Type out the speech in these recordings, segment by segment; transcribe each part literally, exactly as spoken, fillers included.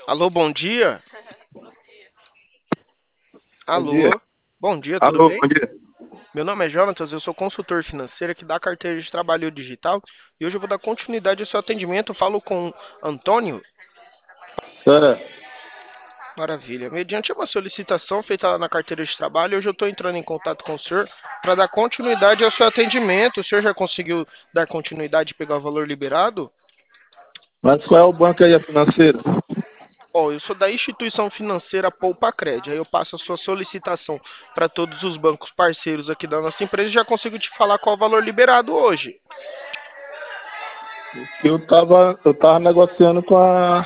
Alô, bom dia. Bom dia. Alô, bom dia, tudo Alô, bem? bom dia. Meu nome é Jonatas, eu sou consultor financeiro aqui da carteira de trabalho digital e hoje eu vou dar continuidade ao seu atendimento. Eu falo com Antônio. É, Maravilha. Mediante uma solicitação feita lá na carteira de trabalho, hoje eu estou entrando em contato com o senhor para dar continuidade ao seu atendimento. O senhor já conseguiu dar continuidade e pegar o valor liberado? mas qual é o banco aí, a financeira? Ó, eu sou da instituição financeira Poupa Cred. Aí eu passo a sua solicitação para todos os bancos parceiros aqui da nossa empresa e já consigo te falar qual é o valor liberado hoje. Eu tava, eu tava negociando com a,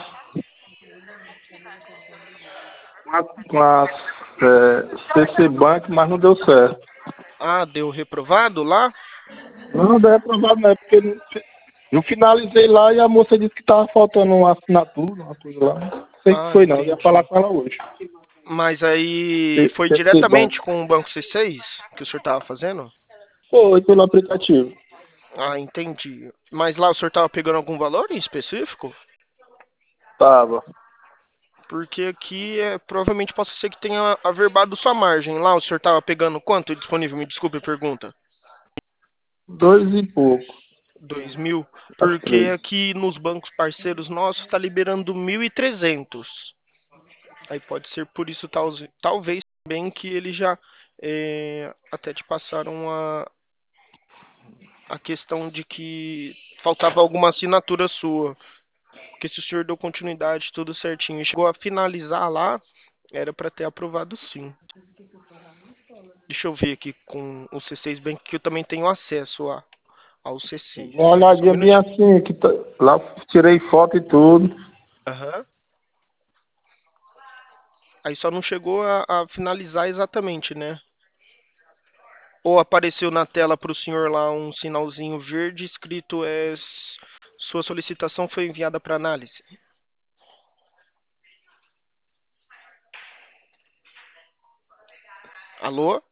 com a, com a é, C C Bank, mas não deu certo. Ah, deu reprovado lá? Não, deu aprovado, não, é porque eu finalizei lá e a moça disse que tava faltando uma assinatura, uma coisa lá. Não sei o que Ah, foi não, eu ia falar entendi. com ela hoje. Mas aí C- foi CC Bank. diretamente com o Banco C seis que o senhor estava fazendo? Foi pelo aplicativo. Ah, entendi. Mas lá o senhor estava pegando algum valor em específico? Tava. Porque aqui é, provavelmente possa ser que tenha averbado sua margem. Lá o senhor estava pegando quanto disponível? Me desculpe a pergunta. Dois e pouco, Dois mil? quase Porque três. aqui nos bancos parceiros nossos está liberando mil e trezentos. Aí pode ser por isso, tal- talvez também que eles já é, até te passaram a, a questão de que faltava alguma assinatura sua. Porque se o senhor deu continuidade, tudo certinho, e chegou a finalizar lá, era para ter aprovado sim. Deixa eu ver aqui com o C seis Bank, que eu também tenho acesso a, ao C seis. Uma Só um olhadinha bem minutinho. assim, que tá, lá tirei foto e tudo. Aham. Aí só não chegou a, a finalizar exatamente, né? Ou apareceu na tela para o senhor lá um sinalzinho verde escrito é sua solicitação foi enviada para análise. Alô?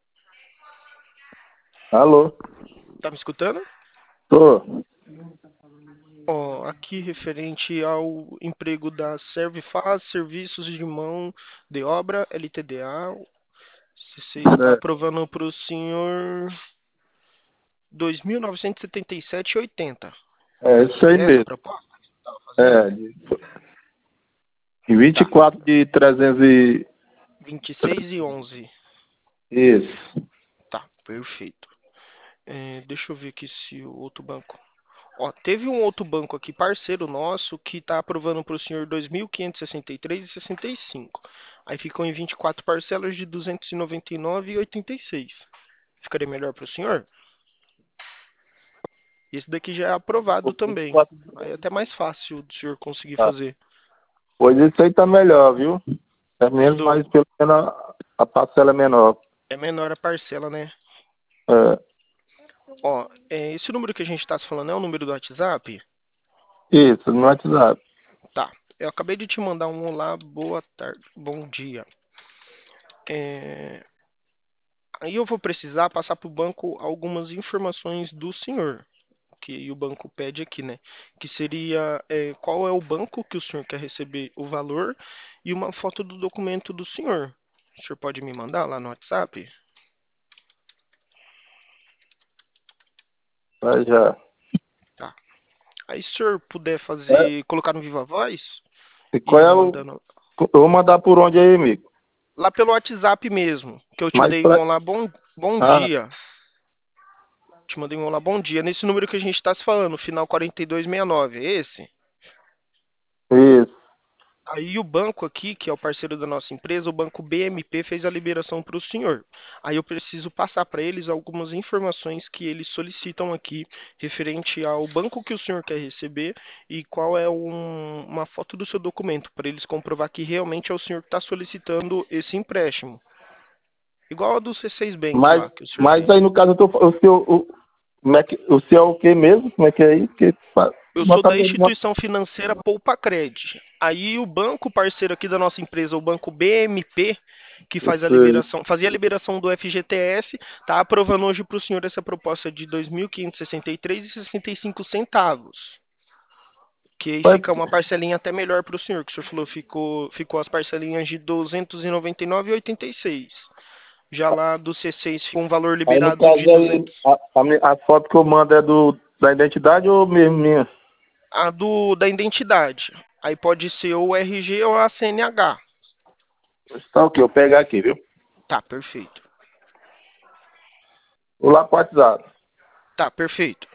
Alô? Tá me escutando? Tô. Ó, aqui referente ao emprego da Servifaz, Serviços de Mão de Obra, L T D A, você está É, aprovando para o senhor dois mil novecentos e setenta e sete e oitenta. é isso aí Foi essa a mesmo. proposta que você estava fazendo? É, de- em vinte e Tá. quatro de trezentos e... vinte e seis e onze. Isso. Tá, perfeito. É, deixa eu ver aqui se o outro banco. Ó, teve um outro banco aqui, parceiro nosso, que está aprovando para o senhor dois mil quinhentos e sessenta e três e sessenta e cinco. Aí ficou em vinte e quatro parcelas de duzentos e noventa e nove e oitenta e seis. Ficaria melhor para o senhor? Esse daqui já é aprovado também. vinte e quatro. Aí é até mais fácil do senhor conseguir Ah, fazer. pois isso aí tá melhor, viu? É menos, Do... mas pelo menos a, a parcela é menor. É menor a parcela, né? É, Ó, é, esse número que a gente está se falando é o número do WhatsApp? isso, no WhatsApp. Tá. Eu acabei de te mandar um olá, boa tarde, bom dia. É, aí eu vou precisar passar para o banco algumas informações do senhor, que o banco pede aqui, né? Que seria é, qual é o banco que o senhor quer receber o valor e uma foto do documento do senhor. O senhor pode me mandar lá no WhatsApp? Vai já. Tá. Aí se o senhor puder É, fazer, colocar no Viva Voz e e qual é me o. mandando Eu vou mandar por onde aí, amigo? lá pelo WhatsApp mesmo, que eu te Mas dei um pra. olá, bom, bom Ah, dia. Te mandei um olá, bom dia. Nesse número que a gente está se falando, final quarenta e dois sessenta e nove, é esse? isso. Aí o banco aqui, que é o parceiro da nossa empresa, o banco B M P fez a liberação para o senhor. Aí eu preciso passar para eles algumas informações que eles solicitam aqui, referente ao banco que o senhor quer receber e qual é um- uma foto do seu documento, para eles comprovar que realmente é o senhor que está solicitando esse empréstimo. Igual a do C seis Bank Mas, lá, que o senhor mas tem. aí no caso eu tô. O seu, o, como é que, o seu é o que mesmo? Como é que é aí? Porque, fa- Eu sou bota da mesmo uma. instituição financeira Poupa Cred. Aí o banco parceiro aqui da nossa empresa, o banco B M P, que Eu faz a sei. liberação, fazia a liberação do F G T S, está aprovando hoje para o senhor essa proposta de dois mil quinhentos e sessenta e três e sessenta e cinco centavos. Que aí Mas, fica uma parcelinha até melhor para o senhor, que o senhor falou ficou, ficou as parcelinhas de duzentos e noventa e nove e oitenta e seis. Já lá do C seis ficou um valor aí no liberado de caso aí, duzentos. a, a, mi- a foto que eu mando é do, da identidade ou mesmo minha? A do da identidade. Aí pode ser ou o R G ou a C N H. Tá ok, eu pegar aqui, viu? Tá, perfeito. Vou lá pro WhatsApp. Tá, perfeito.